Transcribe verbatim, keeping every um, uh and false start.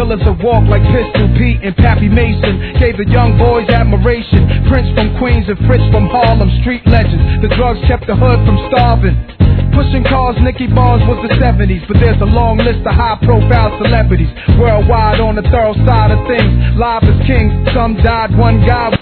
killers a walk like Pistol Pete and Pappy Mason. Gave the young boys admiration. Prince from Queens and Fritz from Harlem, street legends. The drugs kept the hood from starving. Pushing cars, Nicky Bars was the seventies. But there's a long list of high-profile celebrities worldwide on the thorough side of things. Live as kings, some died, one guy